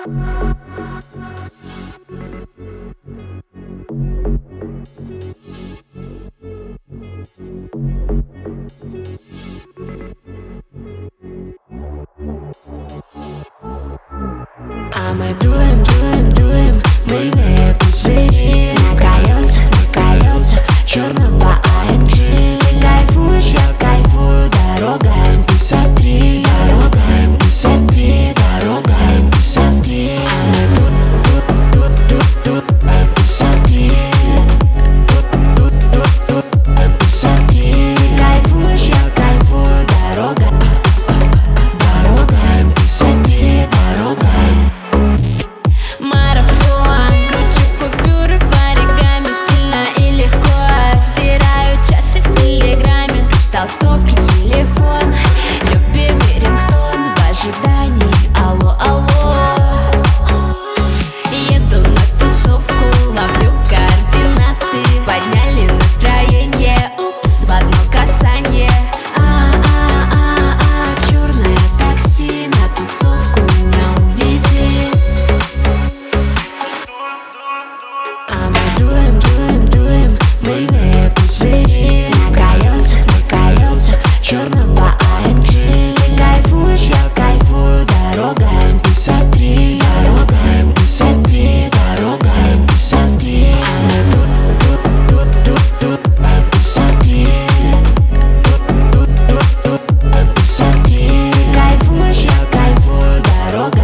А мы дуем мыльные пузыри на колесах черного АМГ. Ты кайфуешь, я кайфую, дорога М53, дорога М53, дорога М53. А мы тут М53, М53. Ты кайфуешь, я кайфую, дорога М53, дорога. Марафон, кручу купюры в оригами, стильно и легко. Стираю чаты в телеграме, с толстовки телефон, любимый рингтон в ожидании. Алло, алло. Еду на тусовку, ловлю координаты, подняли настроение, упс, в одно касание. Черное такси, на тусовку меня увези. А мы дуем мыльные пузыри на колесах черного АМГ. Ты кайфуешь, я кайфую, дорога М53, дорога М53, дорога М53. А мы тут М53, М53. Ты кайфуешь, я кайфую, дорога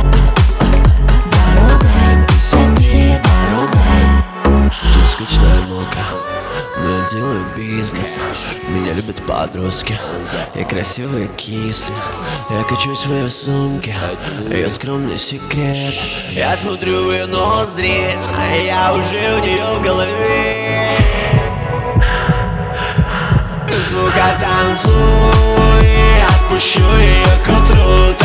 М53, дорога. Тут скучная мука, но я делаю бизнес. Меня любят подростки и красивые кисы. Я качу свои сумки, ее скромный секрет. Я смотрю в ее ноздри, я уже у нее в голове. Сука, танцуй, отпущу ее к утру.